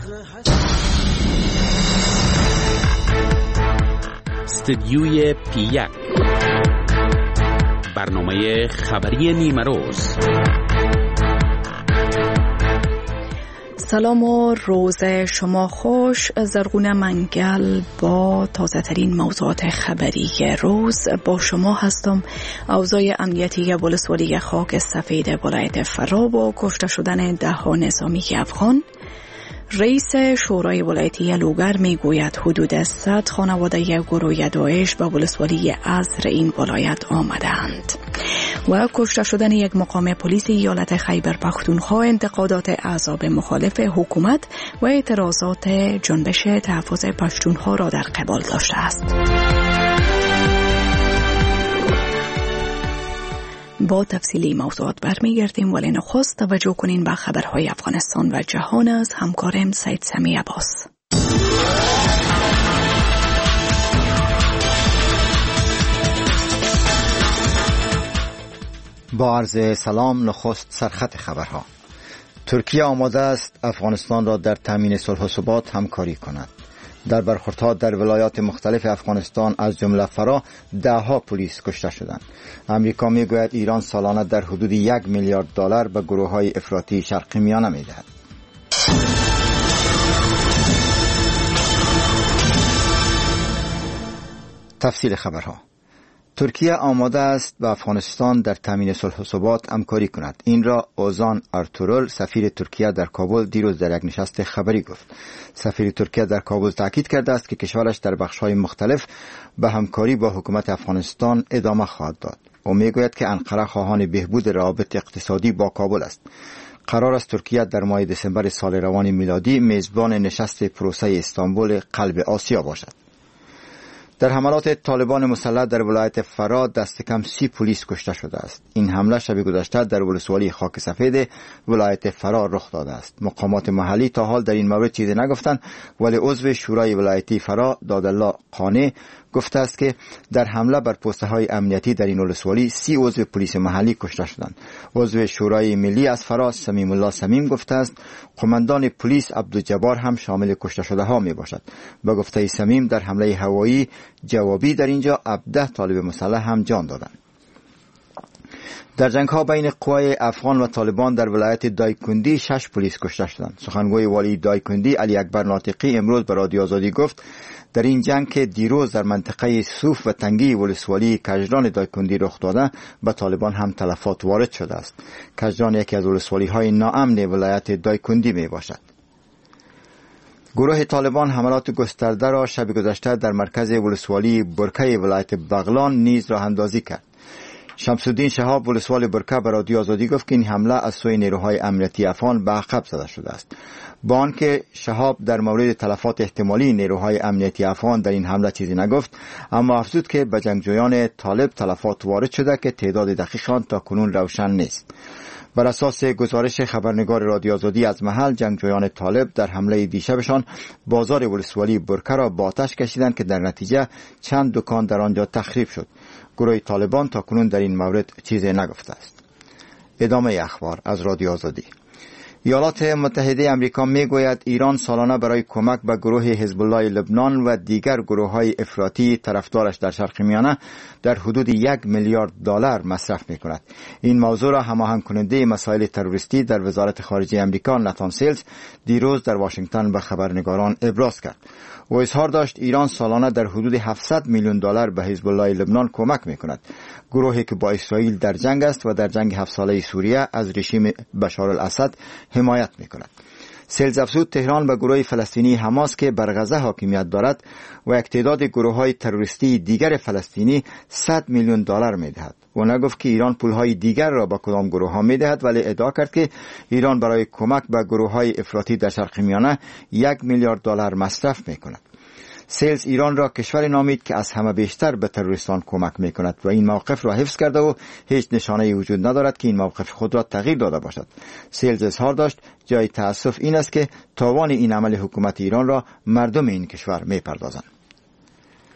استدیوی پی1 برنامه خبری نیمروز. سلام و روز شما خوش. زرغونه منگل با تازه ترین موضوعات خبری روز با شما هستم. اوضاع امنیتی ولسوالی خاک سفید ولایت فرا با کشته شدن 10 نظامی افغان. رئیس شورای ولایتی لوگر میگوید حدود 100 خانواده گروه داعش به ولسوالی عزر این ولایت آمدند. و کشته شدن یک مقام پلیس ایالت خیبر پختونخوا، انتقادات احزاب مخالف حکومت و اعتراضات جنبش تحفظ پشتونخوا را در قبال داشته است. با تفصیلی موضوعات برمیگردیم، ولی نخست توجه کنین به خبرهای افغانستان و جهان از همکارم سید سمی عباس. با عرض سلام، نخست سرخط خبرها. ترکیه آماده است افغانستان را در تامین صلح و ثبات همکاری کند. در برخوردها در ولایات مختلف افغانستان از جمله فرا 10 پلیس کشته شدند. امریکا میگوید ایران سالانه در حدود 1 میلیارد دلار به گروه‌های افراطی شرق میانه میدهد. تفصیل خبرها. ترکیه آماده است با افغانستان در تامین صلح و ثبات همکاری کند. این را اوزان ارتورل، سفیر ترکیه در کابل، دیروز در یک نشست خبری گفت. سفیر ترکیه در کابل تاکید کرده است که کشورش در بخش‌های مختلف به همکاری با حکومت افغانستان ادامه خواهد داد. او میگوید که انقره خواهان بهبود روابط اقتصادی با کابل است. قرار است ترکیه در ماه دسامبر سال روان میلادی میزبان نشست پروسه استانبول قلب آسیا باشد. در حملات طالبان مسلح در ولایت فرا دست کم 30 پلیس کشته شده است. این حمله شب گذشته در ولسوالی خاک سفید ولایت فرا رخ داده است. مقامات محلی تا حال در این مورد چیزی نگفتند، ولی عضو شورای ولایتی فرا دادالله قانع گفته است که در حمله بر پسته های امنیتی در این ولسوالی 30 عضو پلیس محلی کشته شدند. عضو شورای ملی از فرا سمیم الله سمیم گفته است قماندان پلیس عبدالجبار هم شامل کشته شده ها می باشد. به گفته سمیم در حمله هوایی جوابی در اینجا 17 طالب مسلح هم جان دادند. در جنگ ها بین قوای افغان و طالبان در ولایت دایکندی 6 پلیس کشته شدند. سخنگوی والی دایکندی علی اکبر ناطقی امروز به رادیو آزادی گفت در این جنگ که دیروز در منطقه صوف و تنگی ولسوالی کجران دایکندی رخ داده به طالبان هم تلفات وارد شده است. کجران یکی از ولسوالی های ناامن ولایت دایکندی می باشد. گروه طالبان حملات گسترده را شب گذشته در مرکز ولسوالی برکه ولایت بغلان نیز راه اندازی کرد. شمس الدین شهاب ولسوال برکه به رادیو آزادی گفت که این حمله از سوی نیروهای امنیتی افغان به عقب زده شده است. با آنکه شهاب در مورد تلفات احتمالی نیروهای امنیتی افغان در این حمله چیزی نگفت، اما افزود که به جنگجویان طالب تلفات وارد شده که تعداد دقیق آن تا کنون روشن نیست. بر اساس گزارش خبرنگار رادیو آزادی از محل، جنگجویان طالب در حمله دیشبشان بازار ولسوالی برکه را با آتش کشیدند که در نتیجه چند دکان در آنجا تخریب شد. گروه طالبان تا کنون در این مورد چیزی نگفته است. ادامه اخبار از رادیو آزادی. ایالات متحده آمریکا میگوید ایران سالانه برای کمک به گروه حزب الله لبنان و دیگر گروه‌های افراطی طرفدارش در شرق میانه در حدود 1 میلیارد دلار مصرف میکند. این موضوع را هماهنگ کننده مسائل تروریستی در وزارت خارجه آمریکا ناتان سیلز دیروز در واشنگتن به خبرنگاران ابراز کرد. و اظهار داشت ایران سالانه در حدود 700 میلیون دلار به حزب الله لبنان کمک میکند، گروهی که با اسرائیل در جنگ است و در جنگ 7 ساله سوریه از رژیم بشار الاسد حمایت میکند. سیلز افزود تهران به گروه فلسطینی حماس که بر غزه حاکمیت دارد و یک تعداد گروه‌های تروریستی دیگر فلسطینی 100 میلیون دلار میدهد. و نگفت که ایران پولهای دیگر را به کدام گروه ها میدهد، ولی ادعا کرد که ایران برای کمک به گروه‌های افراطی در شرق میانه 1 میلیارد دلار مصرف میکند. سیلز ایران را کشور نامید که از همه بیشتر به تروریستان کمک میکند و این موقف را حفظ کرده و هیچ نشانه‌ای وجود ندارد که این موقف خود را تغییر داده باشد. سیلز اظهار داشت جای تأسف این است که تاوان این عمل حکومت ایران را مردم این کشور میپردازند.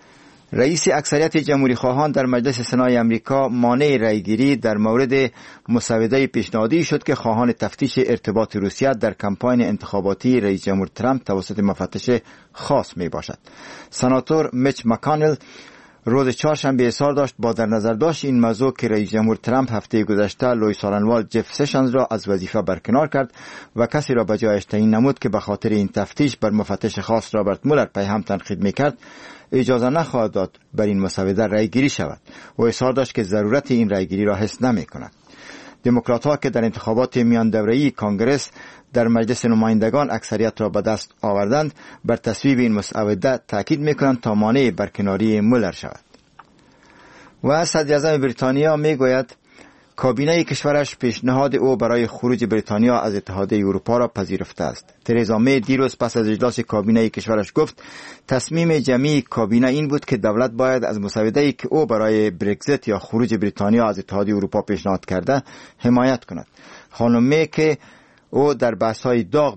رئیس اکثریت جمهوری خواهان در مجلس سنای امریکا مانع رأیگیری در مورد مسوده پیشنهادی شد که خواهان تفتیش ارتباط روسیه در کمپاین انتخاباتی رئیس جمهور ترامپ توسط مفتش خاص می باشد. سناتور میچ مکانل روز چهارشنبه اظهار داشت با در نظر داشت این موضوع که رئیس جمهور ترامپ هفته گذشته لوئیس آرنوالد جف سشنز را از وظیفه برکنار کرد و کسی را به جایش تعیین نمود که به خاطر این تفتیش بر مفتش خاص رابرت مولر پیهم تنقید میکرد، اجازه نخواهد داد بر این مسوده رأیگیری شود. و اظهار داشت که ضرورت این رأیگیری را حس نمی‌کند. دموکرات‌ها که در انتخابات میان دوره‌ای کانگرس در مجلس نمایندگان اکثریت را به دست آوردند، بر تصویب این مسوده تاکید می‌کنند تا مانع برکناری مولر شود. و صدر اعظم بریتانیا میگوید کابینه کشورش پیشنهاد او برای خروج بریتانیا از اتحادیه اروپا را پذیرفته است. ترزا می دیروز پس از اجلاس کابینه کشورش گفت تصمیم جمعی کابینه این بود که دولت باید از مسوده‌ای که او برای برگزیت یا خروج بریتانیا از اتحادیه اروپا پیشنهاد کرده حمایت کند. خانم می که او در بحث‌های داغ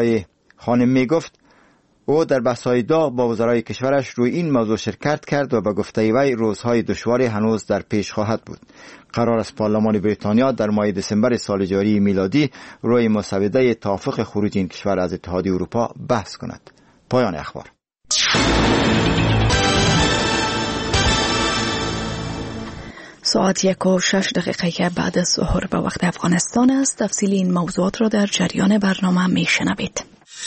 با وزرای کشورش روی این موضوع شرکت کرد و به گفته وی روزهای دشواری هنوز در پیش خواهد بود. قرار است پارلمان بریتانیا در ماه دسامبر سال جاری میلادی روی مسوده توافق خروج این کشور از اتحادیه اروپا بحث کند. پایان اخبار. ساعت 1:06 بعد از ظهر به وقت افغانستان است. تفصیل این موضوعات را در جریان برنامه میشنوید.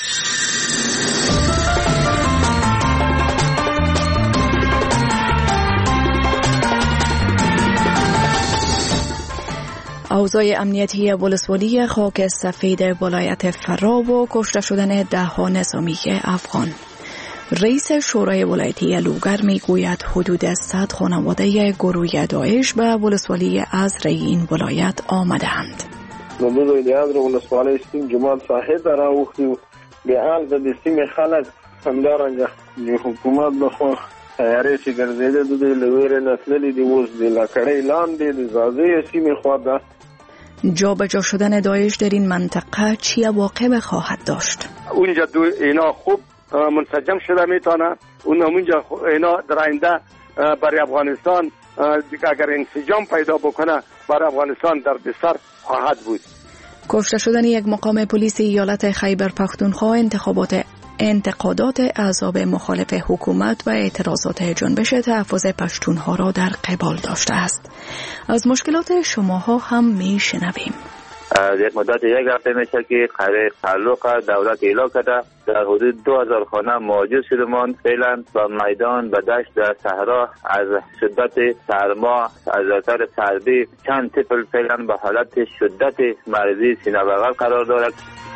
اوضاع امنیتی ولسوالی خاک سفید ولایت فرا و کشته شدن 10 نظامی افغان. رئیس شورای ولایتی لوگر میگوید حدود 100 خانواده گروه داعش به ولسوالی ازرای این ولایت آمدند. نموذج ازرای ولسوالی سیم جماعت صاحب را وختو به حال د سیم خلک همدارنګه حکومت بخوا تیاری چې ګرځیدل د لویر نسلې دی اوس د لکړې لاندې د زازې سیم خوا ده. جابجا شدن داعش در این منطقه چی عواقب خواهد داشت؟ اونجا اینا خوب منسجم شده میتونه، اونجا اینا در آینده برای افغانستان اگر انسجام پیدا بکنه برای افغانستان در بسر خواهد بود. کشته شدن یک مقام پلیس ایالت خیبر پختونخوا انتقادات احزاب مخالف حکومت و اعتراضات جنبش تحفظ پشتونها را در قبال داشته است. از مشکلات شماها هم میشنویم. یک مدت یک هفته میشه که تعلق دولت اعلام کرده در حدود 2000 خانه موجود شدمان. فعلا با میدان و دشت در صحرا از شدت سرما از اثر سردی چند طفل فعلا به حالت شدت مریضی سینه بغل قرار دارد.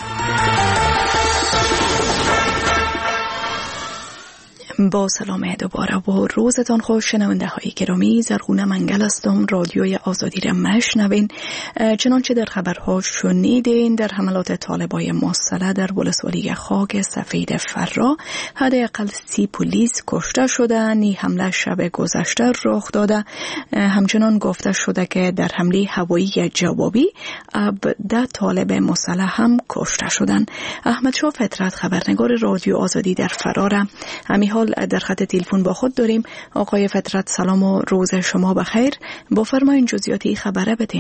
با سلام دوباره و روزتان خوش شنونده های گرامی. زرغونه منگل هستم. رادیوی آزادی را مشنوین. چنانچه در خبرها شنیدین در حملات طالبای مسلح در ولسوالی خاک سفید فرا حداقل 30 پلیس کشته شدند. این حمله شب گذشته رخ داده. همچنان گفته شده که در حمله هوایی جوابی 10 طالب مسلح هم کشته شدند. احمد شاه فطرت خبرنگار رادیو آزادی در فرا را همین حال در خط تلفن با خود داریم. آقای فطرت سلام و روز شما بخیر. بفرمایید جزئیات این خبره بدین.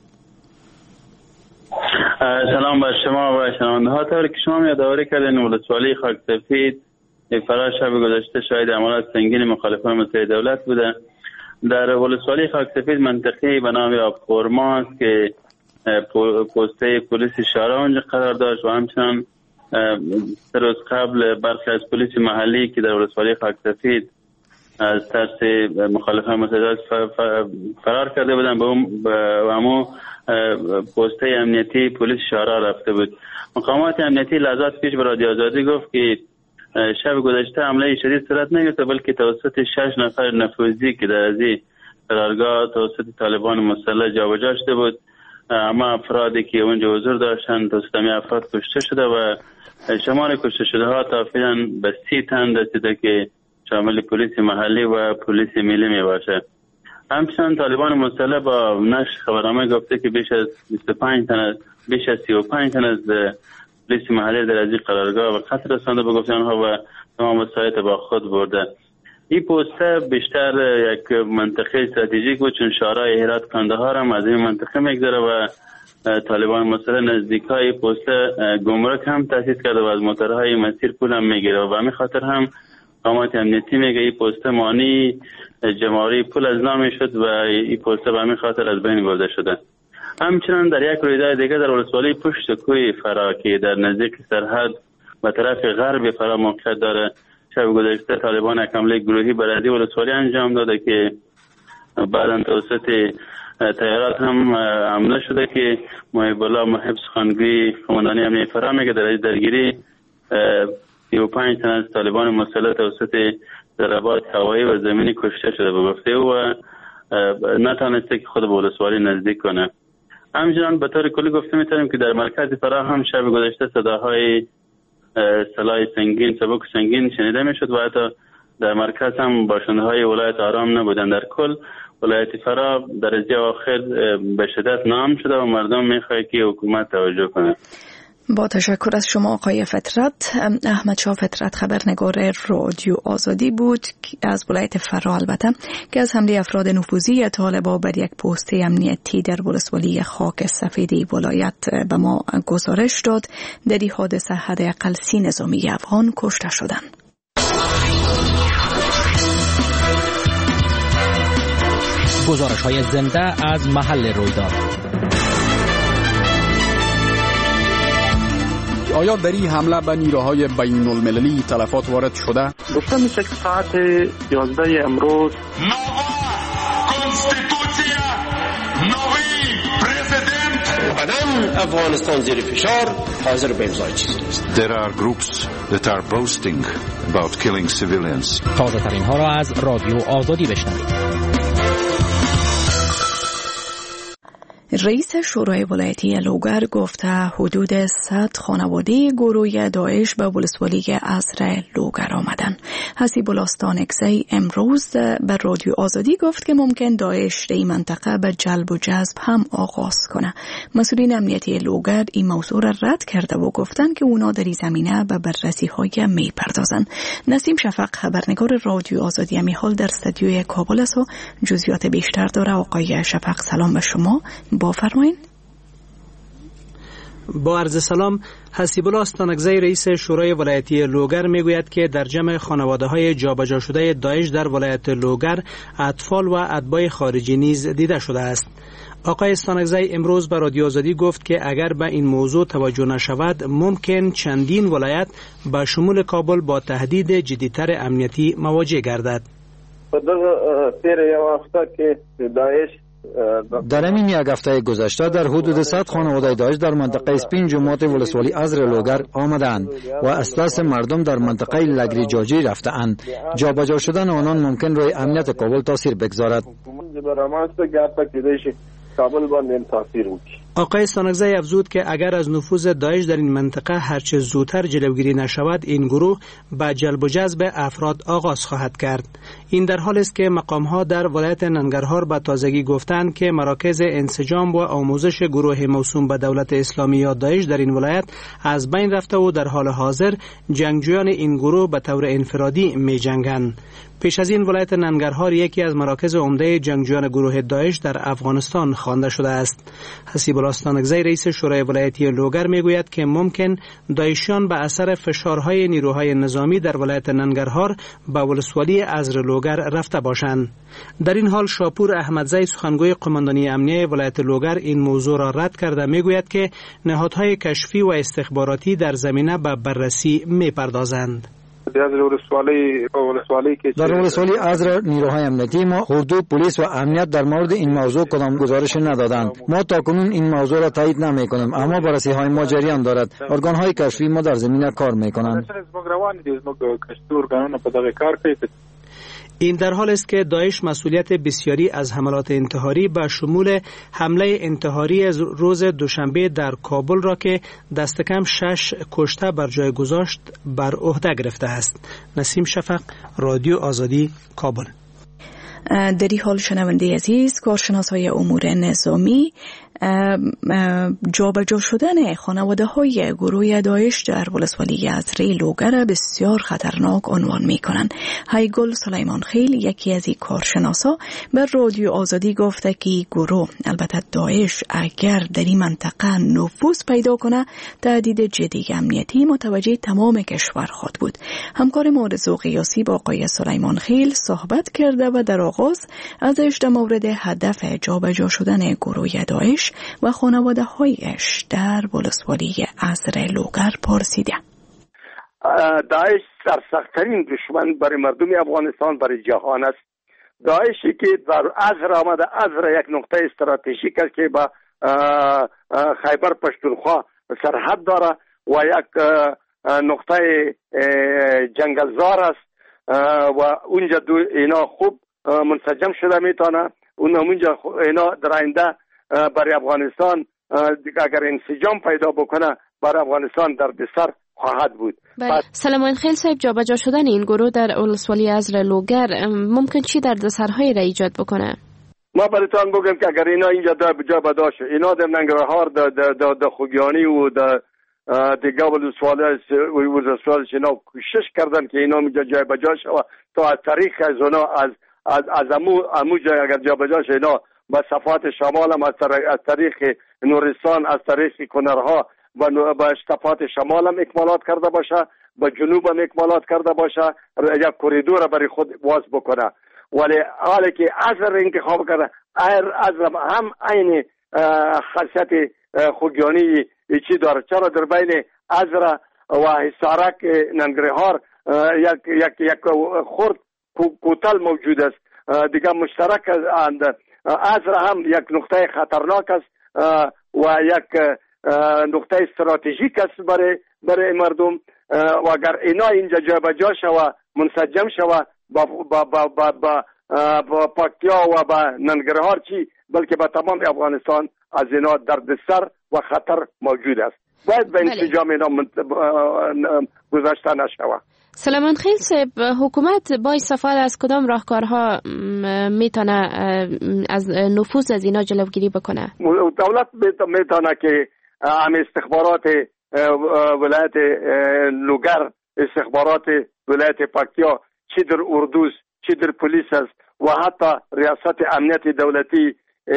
سلام بر شما و شنونده ها. طوری که شما یادآوری کردین ولسوالی خاک سفید فرا شب گذشته شاهد حملات سنگین مخالفان متحد دولت بوده. در ولسوالی خاک سفید منطقه‌ای به نام آبخورما است که پسته پلیس شارع اونجا قرار داشت و همچنان 3 روز قبل برخی از پلیس محلی که در ولسوالی خاک سفید از ترس مخالفان متحد فرار کرده بودن و همو پسته امنیتی پلیس شارع رفته بود. مقامات امنیتی لحظات پیش به رادیو آزادی گفت که شب گذشته حمله شدید صورت نگرفته بلکه توسط 6 نفر نفوذی که در از قرارگاه توسط طالبان مسلح جابجا شده بود. اما افرادی که اونجا حضور داشتند توسط همین افراد کشته شده و شمار کشته شده ها تا فعلا به 30 تن رسیده که شامل پلیس محلی و پلیس ملی می باشه. همچنان طالبان مسلح با نشر خبرنامه گفته که بیش از 35 تن از پلیس محلی در از قرارگاه و قتل رسانده به گفته آنها و تمام وسایط با خود برده. این پوسته بیشتر یک منطقه استراتژیک بود، چون شورای هرات قندهار هم از این منطقه میگذره و طالبان مثلا نزدیکای پوسته گمرک هم تاسیس کرده و از موتورهای مسیر پول هم میگیره و به همین خاطر هم قامت امنیتی میگه این پوسته مانی جمهوری پول از نام شد و این پوسته به همین خاطر از بین برده شده. همچنان در یک رویداد دیگه در ولسوالی پشت کوی فرا که در نزدیک سرحد و طرف غرب فرا موقعیت داره، شب گذشته طالبان یک حمله گروهی بر این ولسوالی انجام داده که بعداً توسط تیارات هم حمله شده که محب الله محب سخنگوی قماندانی امنیت فرا میگه در درگیری 35 تن از طالبان مسلح توسط ضربات هوایی و زمینی کشته شده به گفته و نتونسته که خود به ولسوالی نزدیک کنه. همچنان به طور کلی گفته میتونیم که در مرکز فرا هم شب گذشته صداهای سلاح سنگین، سبک سنگین شنیده میشد و حتی در مرکز هم باشنده های ولایت آرام نبودن. در کل ولایت فرا درجه آخر به شدت نام شده و مردم میخواه که حکومت توجه کنه. با تشکر از شما آقای فطرت. احمد شاه فطرت خبرنگار رادیو آزادی بود از ولایت فرا، البته که از حمله افراد نفوذی طالبان بر یک پست امنیتی در ولسوالی خاک سفید ولایت به ما گزارش داد. در این حادثه حداقل 30 نظامی افغان کشته شدند. گزارش‌های زنده از محل رویداد. آیا در این حمله به نیروهای بین المللی تلفات وارد شده؟ گفته میشه که ساعت 11 امروز افغانستان زیر فشار حاضر به امضای چیزی نیست. There are groups that are boasting about killing civilians. تازه ترین ها را از رادیو آزادی بشنوید. رئیس شورای ولایتی لوگر گفته حدود 100 خانواده گروه داعش به ولسوالی عزر لوگر آمدن. حسیب الاستانکزی امروز به رادیو آزادی گفت که ممکن داعش در این منطقه به جلب و جذب هم آغاز کنه. مسئولین امنیتی لوگر این موضوع را رد کرده و گفتن که اونا در این زمینه به بررسی های می پردازن. نسیم شفق خبرنگار رادیو آزادی همی حال در استودیوی کابل است و جزئیات بیشتر داره. آقای شفق سلام به شما. بفرمایید. با عرض سلام. حسیب الله استانکزی رئیس شورای ولایتی لوگر میگوید که در جمع خانواده های جابجا شده داعش در ولایت لوگر اطفال و اتباع خارجی نیز دیده شده است. آقای استانکزی امروز به رادیو آزادی گفت که اگر به این موضوع توجه نشود ممکن چندین ولایت به شمول کابل با تهدید جدیتر امنیتی مواجه گردد. در این یک هفته گذشته در حدود 100 خانواده داعش در منطقه اسپین جماعت ولسوالی عزر لوگر آمدند و اساس مردم در منطقه لگری جاجی رفتند. جابجا شدن آنان ممکن روی امنیت کابل تاثیر بگذارد. آقای استانکزی افزود که اگر از نفوذ داعش در این منطقه هرچه زودتر جلوگیری نشود این گروه به جلب و جذب افراد آغاز خواهد کرد. این در حال است که مقام‌ها در ولایت ننگرهار به تازگی گفتند که مراکز انسجام و آموزش گروه موسوم به دولت اسلامی یا داعش در این ولایت از بین رفته و در حال حاضر جنگجویان این گروه به طور انفرادی می‌جنگند. پیش از این ولایت ننگرهار یکی از مراکز عمده جنگجویان گروه داعش در افغانستان خوانده شده است. حسیب الله استانکزی رئیس شورای ولایتی لوگر میگوید که ممکن داعشیان به اثر فشارهای نیروهای نظامی در ولایت ننگرهار به ولسوالی عزر لوگر رفته باشند. در این حال شاپور احمدزی سخنگوی قماندانی امنیه ولایت لوگر این موضوع را رد کرده میگوید که نهادهای کشفی و استخباراتی در زمینه به بررسی میپردازند. در ولسوالی عزر نیروهای امنیتی ما اردو پلیس و امنیت در مورد این موضوع کدام گزارش ندادند. ما تاکنون این موضوع را تایید نمی‌کنیم، اما بررسی های ما جریان دارد. ارگان های کشفی ما در زمینه کار می‌کنند. این در حال است که داعش مسئولیت بسیاری از حملات انتحاری به شمول حمله انتحاری روز دوشنبه در کابل را که دست کم 6 کشته بر جای گذاشت بر عهده گرفته است. نسیم شفق، رادیو آزادی، کابل. در این حال شنونده عزیز، کارشناسای امور نظامی جابجا شدن خانواده های گروه داعش در ولسوالی ازره لوگر بسیار خطرناک عنوان می کنند. هیگل سلیمان خیل، یکی از این کارشناسا، به رادیو آزادی گفته که گروه، البته داعش، اگر در این منطقه نفوذ پیدا کنه تهدید جدی امنیتی متوجه تمام کشور خواهد بود. همکار ما رضا قیاسی با آقای سلیمان خیل صحبت کرده و در آغاز ازش در مورد هدف جابجا شدن گروه داعش و خانواده هایش در ولسوالی ازره لوگر پرسیده. داعش سرسخت‌ترین دشمن برای مردم افغانستان، برای جهان است. داعشی که در ازره آمده، ازره یک نقطه استراتژیک است که با خیبر پشتونخوا سرحد داره و یک نقطه جنگلزار است و اونجا اینا خوب منسجم شده میتونه. اونجا اینا در آینده برای افغانستان اگر انسجام پیدا بکنه برای افغانستان در بسر خواهد بود. سلیمان خیل صاحب، جابجا شدن این گروه در ولسوالی ازره لوگر ممکن چی دردسرهایی را ایجاد بکنه؟ ما براتون بگم که اگر اینا اینجا جابجا شد، اینا در ننگرهار در خوگیانی و دیگه ولسوالی اینا کوشش کردن که اینا اینجا جابجا شد تا از طریق از اونا از امو جای اگر جابجا شد اینا با صفات شمال هم از طریق نورستان، از طریق کنرها و با صفات شمال هم اکمالات کرده باشه، با جنوب هم اکمالات کرده باشه، یک کوریدور برای خود واز بکنه. ولی حالی که ازر انتخاب کرده، ازر هم این خاصیت خوگیانی چی داره. چرا در بین ازر و حصارک ننگرهار یک خرد کوتل موجود است. دیگه مشترک ازر هم یک نقطه خطرناک است و یک نقطه استراتژیک است برای مردم و اگر اینا اینجا جابجا شوه، منسجم شوه با پکتیا و با ننگرهار چی، بلکه با تمام افغانستان از اینا دردسر و خطر موجود است. باید به انسجام اینا گذاشته نشوه. سلیمان خیل صاحب، حکومت با استفاده از کدام راهکارها میتونه از نفوذ از اینا جلوگیری بکنه؟ دولت میتونه که هم استخبارات ولایت لوگر، استخبارات ولایت پکتیا، چی در اردوس، چی در پلیس است و حتی ریاست امنیت دولتی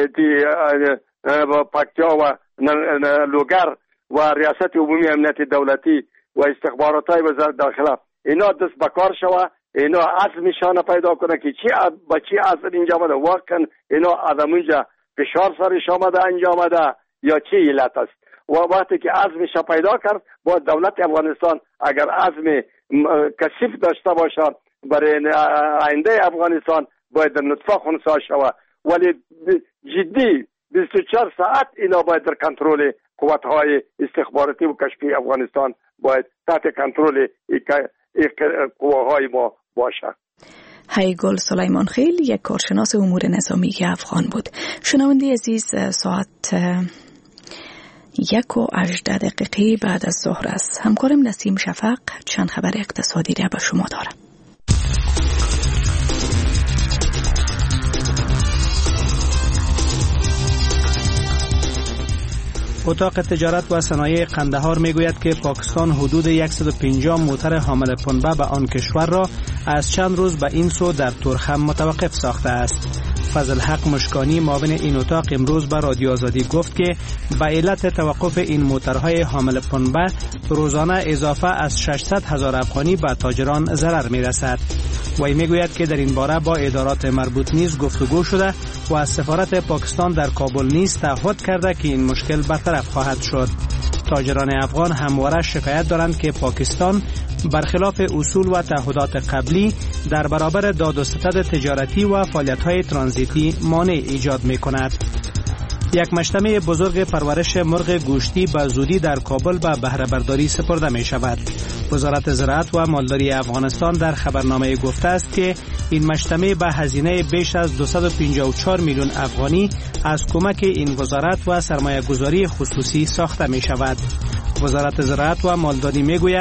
پکتیا و لوگر و ریاست عمومی امنیت دولتی و استخبارات های وزارت داخله، اینا دست بکار شوه، اینا عزمشان پیدا کنه که با چی عزم اینجا آمده، واقعا اینا آدم اونجا فشار سرش آمده انجام آمده یا چی علت است. و وقتی که عزمش پیدا کرد، باید دولت افغانستان اگر عزم کثیف داشته باشه برای آینده افغانستان، باید در نطفه خونسا شود. ولی جدی 24 ساعت اینا باید در کنترل قوت‌های استخباراتی و کشفی افغانستان باید تحت کنترل قواهای ما باشه. هیگل سلیمان خیل، یک کارشناس امور نظامی افغان بود. شنونده عزیز، ساعت 1:18 بعد از ظهر است. همکارم نسیم شفق چند خبر اقتصادی را به شما دارم. اتاق تجارت و صنایع قندهار میگوید که پاکستان حدود 150 موتر حامل پنبه به آن کشور را از چند روز به این سو در تورخم متوقف ساخته است. فضل حق مشکانی معاون این اتاق امروز به رادیو آزادی گفت که به علت توقف این موترهای حامل پنبه روزانه اضافه از 600,000 افغانی به تاجران ضرر میرسد. وی میگوید که در این باره با ادارات مربوط نیز گفتگو شده و از سفارت پاکستان در کابل نیز تعهد کرده که این مشکل برطرف خواهد شد. تاجران افغان همواره شکایت دارند که پاکستان برخلاف اصول و تعهدات قبلی در برابر داد و ستد تجارتی و فعالیت‌های ترانزیتی مانع ایجاد می‌کند. یک مجتمع بزرگ پرورش مرغ گوشتی به زودی در کابل به بهره برداری سپرده می شود. وزارت زراعت و مالداری افغانستان در خبرنامه گفته است که این مجتمع به هزینه بیش از 254 میلیون افغانی از کمک این وزارت و سرمایه گذاری خصوصی ساخته می شود. وزارت زراعت و مالداری می گوید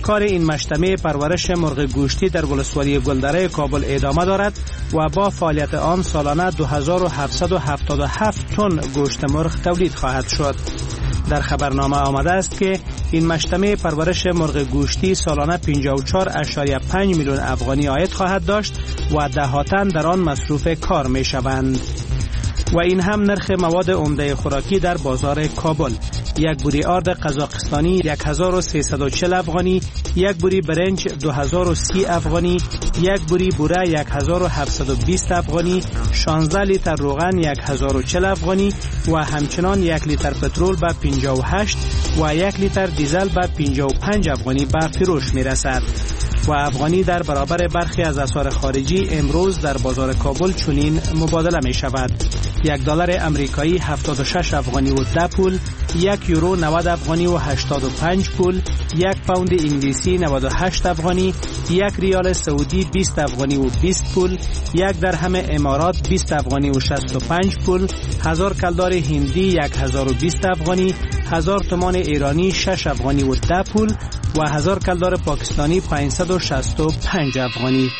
کار این مجتمع پرورش مرغ گوشتی در ولسوالی گلدره کابل ادامه دارد و با فعالیت آن سالانه 2777 تن گوشت مرغ تولید خواهد شد. در خبرنامه آمده است که این مجتمع پرورش مرغ گوشتی سالانه 54.5 میلیون افغانی عاید خواهد داشت و دهاتن در آن مصروف کار می شوند. و این هم نرخ مواد عمده خوراکی در بازار کابل: یک بوری آرد قزاقستانی 1340 افغانی، یک بوری برنج 2030 افغانی، یک بوری بوره 1720 افغانی، 16 لیتر روغن 1040 افغانی و همچنان 1 لیتر پترول به 58 و 1 لیتر دیزل به 55 افغانی به فروش می رسد. و افغانی در برابر برخی از اسعار خارجی امروز در بازار کابل چنین مبادله می شود: $1 امریکایی 76 افغانی و 10 پول، 1 یورو 90 افغانی و 85 پول، 1 پوند انگلیسی 98 افغانی، 1 ریال سعودی 20 افغانی و 20 پول، 1 درهم امارات 20 افغانی و 65 پول، 1000 کلدار هندی 1020 افغانی، 1000 تومان ایرانی 6 افغانی و 10 پول و 1000 کلدار پاکستانی 565 افغانی.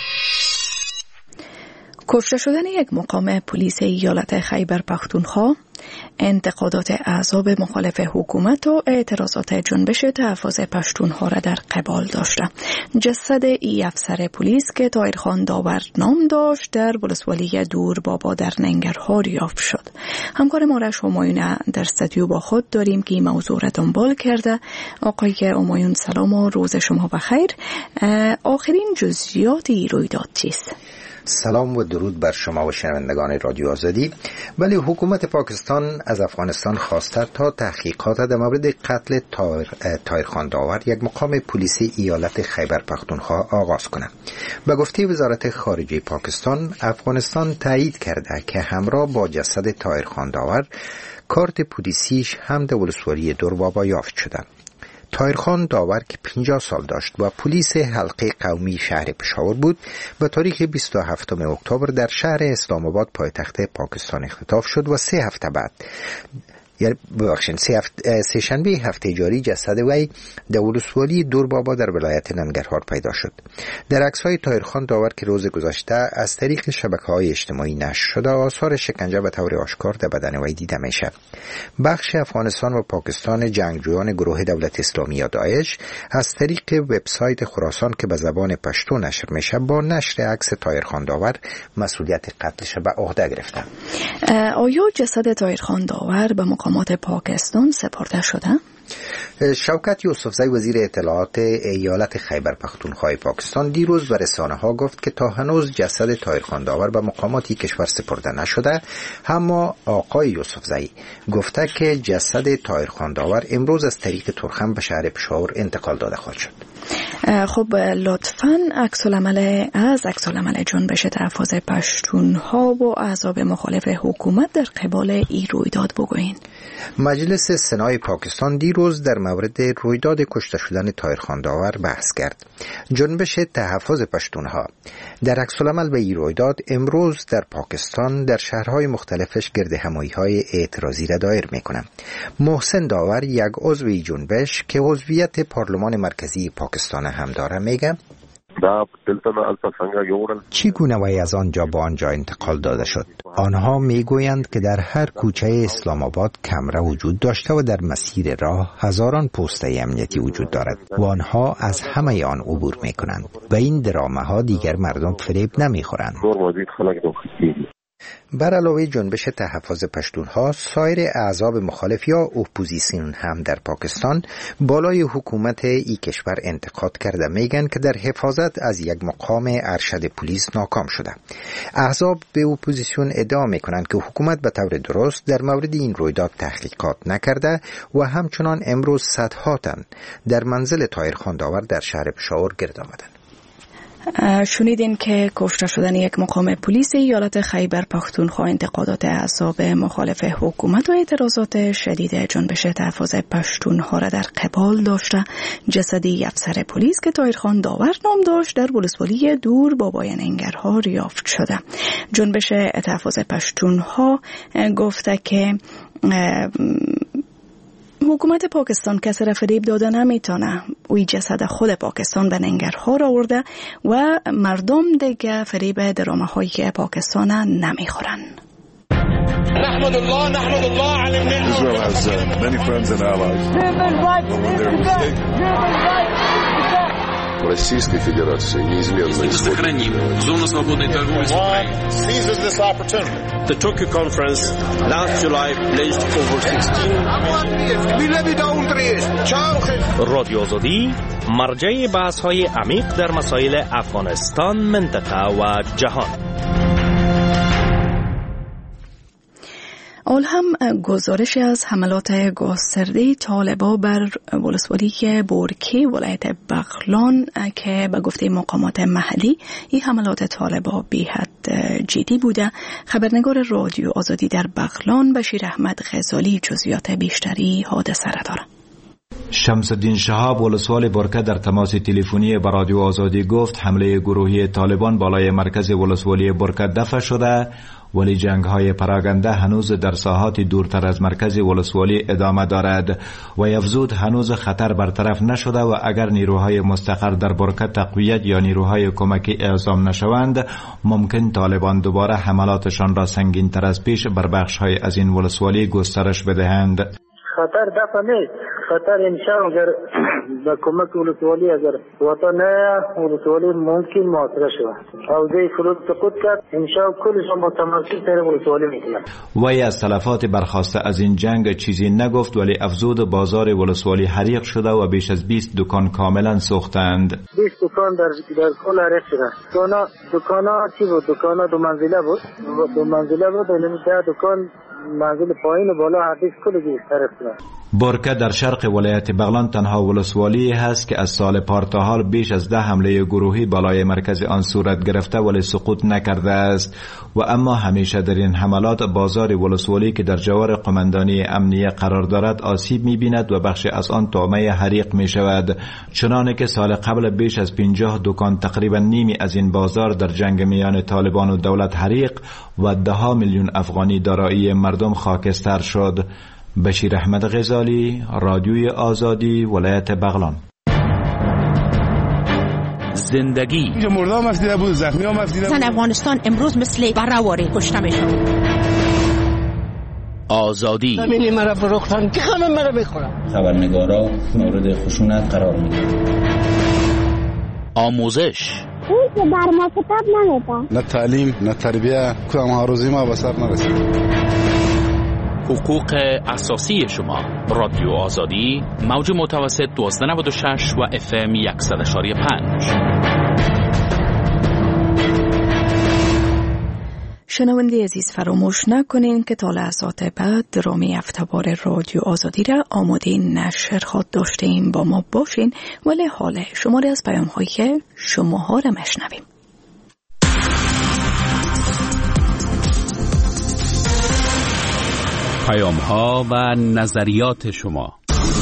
کشته شدن یک مقام پلیس ایالت خیبر پختونخوا، انتقادات احزاب مخالف حکومت و اعتراضات جنبش تحفظ پشتونخوا را در قبال داشته. جسد ای افسر پلیس که طاهرخان داور نام داشت در ولسوالی دور بابا در ننگرهار یافت شد. همکار ما را همایون در استودیو با خود داریم که این موضوع را دنبال کرده. آقای همایون سلام و روز شما بخیر. آخرین جزئیات این رویداد چیست؟ سلام و درود بر شما و شنوندگان رادیو آزادی. ولی حکومت پاکستان از افغانستان خواسته تا تحقیقات در مورد قتل طاهرخان داور، یک مقام پلیسی ایالت خیبر پختونخوا آغاز کنه. به گفته وزارت خارجه پاکستان، افغانستان تایید کرده که همراه با جسد طاهرخان داور کارت پلیسیش هم در ولسوالی دور بابا یافت شده. طاهرخان داور که 50 سال داشت و پلیس حلقه قومی شهر پشاور بود، به تاریخ 27 اکتبر در شهر اسلام آباد پایتخت پاکستان اختطاف شد و 3 هفته بعد، سه شنبه هفته جاری، جسد وی در ولسوالی دور بابا در ولایت ننگرهار پیدا شد. در عکس‌های طاهرخان داور که روز گذشته از طریق شبکه‌های اجتماعی نشر شده، آثار شکنجه به طور آشکار در بدن وی دیده میشه. بخش افغانستان و پاکستان جنگجویان گروه دولت اسلامی یا داعش از طریق وبسایت خراسان که به زبان پشتو نشر میشه، با نشر عکس طاهرخان داور مسئولیت قتلش به عهده گرفتند. آیا جسد طاهرخان داور به مقامات پاکستان سپرده شده؟ شوکت یوسفزی وزیر اطلاعات ایالت خیبر پختونخوا پاکستان دیروز به رسانه‌ها گفت که تا هنوز جسد طاهرخان داور به مقامات کشور سپرده نشده، اما آقای یوسفزی گفته که جسد طاهرخان داور امروز از طریق ترخم به شهر پشاور انتقال داده خواهد شد. خب لطفاً عکس‌العمل جنبش تحفظ پشتونها و احزاب مخالف حکومت در قبال این رویداد بگوین. مجلس سنای پاکستان دیروز در مورد رویداد کشته شدن طاهرخان داور بحث کرد. جنبش تحفظ پشتونها در عکس‌العمل به این رویداد امروز در پاکستان در شهرهای مختلفش گرد همایی‌های اعتراضی را دایر می‌کنه. محسن داور، یک عضو جنبش که عضویت پارلمان مرکزی پاکستان هم داره، میگه چگونه وی از آنجا به آنجا انتقال داده شد. آنها میگویند که در هر کوچه اسلام آباد کمره وجود داشته و در مسیر راه هزاران پوسته امنیتی وجود دارد و آنها از همه آن عبور میکنند و این درامه ها دیگر مردم فریب نمیخورند. بر علاوه جنبش تحفظ پشتونها، سایر احزاب مخالف یا اپوزیسیون هم در پاکستان بالای حکومت ای کشور انتقاد کرده، میگن که در حفاظت از یک مقام ارشد پلیس ناکام شده. احزاب به اپوزیسیون ادعا میکنند که حکومت به طور درست در مورد این رویداد تحقیقات نکرده و همچنان امروز صدها تن در منزل طاهرخان داور در شهر پشاور گرد آمدند. شنیدین که کشته شدن یک مقام پلیس ایالت خیبر پختونخوا انتقادات احزاب مخالف حکومت و اعتراضات شدید جنبش تحفظ پشتونها را در قبال داشته. جسدی افسر پلیس که طاهرخان داور نام داشت در ولسوالی دور بابای ننگرهار یافت شده. جنبش تحفظ پشتونها گفته که حکومت پاکستان کسی را فریب داده نمیتونه. اوی جسد خود پاکستان به ننگرهار آورده و مردم دیگه فریب درامه هایی که پاکستان نمیخورن. نحمد الله على النعمة. Israel has many friends and allies. Российской Федерации неизменно сохраним зону свободной торговли с Украиной. Seizes this opportunity. The Tokyo conference last July pledged over 16 رادیو آزادی مرجع بحث‌های عمیق در مسائل افغانستان، منطقه و جهان. اول هم گزارشی از حملات گسترده طالبان بر ولسوالی بورکی ولایت بغلان که به گفته مقامات محلی این حملات طالبان بی‌حد جدی بوده. خبرنگار رادیو آزادی در بغلان بشیر احمد غزالی جزئیات بیشتری حادثه را دارد. شمس الدین شهاب ولسوالی بورکه در تماس تلفنی با رادیو آزادی گفت حمله گروهی طالبان بالای مرکز ولسوالی بورکه دفع شده، ولی جنگ‌های پراگنده هنوز در ساحات دورتر از مرکز ولسوالی ادامه دارد و افزود هنوز خطر برطرف نشده و اگر نیروهای مستقر در بورکه تقویت یا نیروهای کمکی اعزام نشوند ممکن طالبان دوباره حملاتشان را سنگین‌تر از پیش بر بخش‌های از این ولسوالی گسترش بدهند. خطر دفع نیست، خطر انشاء اگر با کمک ولسوالی اگر وطن ولسوالی ممکن محاصره شود او دی فرود سقوط کرد انشاء کلشان متمرکز در ولسوالی میکنند. وی از تلفات برخاسته از این جنگ چیزی نگفت، ولی افزود بازار ولسوالی حریق شده و بیش از 20 دکان کاملا سوختند. 20 دکان در کل حریق شده. دکانا چی بود؟ دکانا دو منزله بود. یعنی 10 دکان منزل پایین و بالا هر دیش کل جیز طرف شده. بورکه در شرق ولایت بغلان تنها ولسوالی هست که از سال پار تا حال بیش از 10 حمله گروهی بالای مرکز آن صورت گرفته ولی سقوط نکرده است و اما همیشه در این حملات بازار ولسوالی که در جوار قماندانی امنیه قرار دارد آسیب می‌بیند و بخش از آن طعمه حریق می‌شود، چنانه که سال قبل بیش از 50 دکان تقریبا نیمی از این بازار در جنگ میان طالبان و دولت حریق و 10 میلیون افغانی دارایی مردم خاکستر شد. بشیر احمد غزالی، رادیوی آزادی، ولایت بغلان. زندگی مردم مفدیده بود، زخمی ها مفدیده بود. زن افغانستان امروز مثل برهواری کشته میشون. آزادی زمینی مرا فروختن که همه مرا بخورن. خبرنگارا مورد خشونت قرار میگیرن. آموزش اون که بر ما کتاب نمیده. نه تعلیم نه تربیه که ما روزی ما به سر نرسید. حقوق اساسی شما. رادیو آزادی موج متوسط 1296 و FM 100.5. شنونده عزیز فراموش نکنین که تا لحظات بعد درامه هفته‌وار رادیو آزادی را آماده نشر خواهد داشتیم. با ما باشین. ولی حالا شماری از پیام‌هایی که شماها را مشنویم. پیام‌ها و نظریات شما.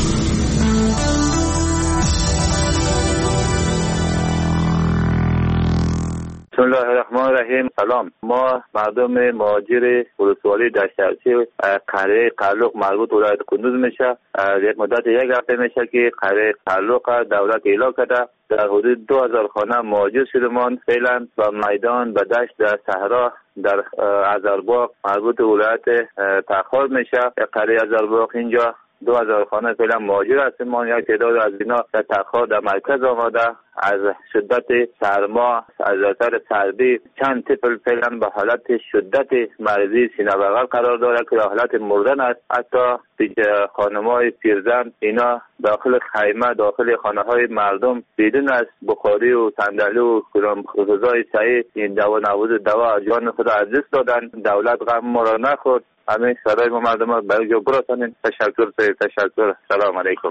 بسم الله الرحمن الرحیم. سلام. ما مردم مهاجر ولسوالی دشت‌ارچی قریه قرلوق مربوط ولایت کندوز میشه. یک مدت یک هفته میشه که قریه قرلوق دولت اعلام کرده در حدود 2000 خانه مهاجر شدمان فعلا و میدان به دشت در صحرا در ازرباغ مربوط ولایت تخار میشه. قریه ازرباغ اینجا 2000 خانه فعلا مهاجر هستیم. ما یک تعداد از اینا در تخار در مرکز آمده از شدت سرما از اثر سردی چند طفل فعلا به حالت شدت مریضی سینه بغل قرار داره که حالت مردن است. حتی خانم‌های پیرزن اینا داخل خیمه داخل خانه‌های مردم بدون از بخاری و صندلی و غذای صحیح این دوا نبود دوا جان خود از دست دادن. دولت غم ما را نخورد. همین صدای ما مردم ها برای جو برسانید. تشکر. سلام علیکم.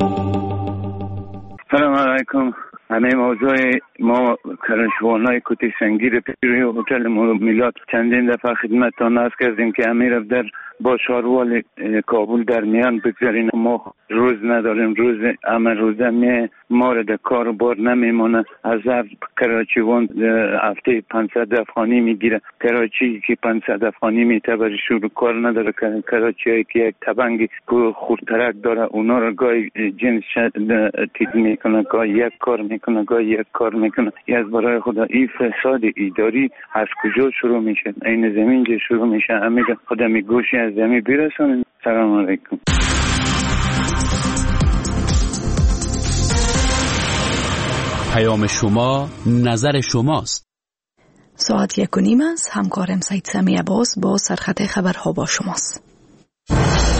سلام علیکم. همه موضوع ما کرشوانای کتی سنگیر پیری و هتل میلاد چندین دفعه خدمتتان عرض کردیم که امیر در با شاروال کابل در میان بگذارین. ما روز نداریم، روزه می ما را در کار و بار نمیمونه. از کراچیوان هفته 500 افغانی میگیره. کراچی که 500 افغانی میتبری شروع کار نداره. کراچی هایی که یک تبنگی خورترک داره اونا را گاهی جنس تیز میکنه، گاهی یک کار میکنه، گاهی یک کار میکنه. از برای خدا این فساد اداری از کجا شروع میشه؟ این زمین جه شروع میشه. امید خدا می گوشی از زمین برسونیم. سلام علیکم. پیام شما نظر شماست. ساعت 1:30 است. همکارم سید سمی عباس با سرخط خبرها با شماست.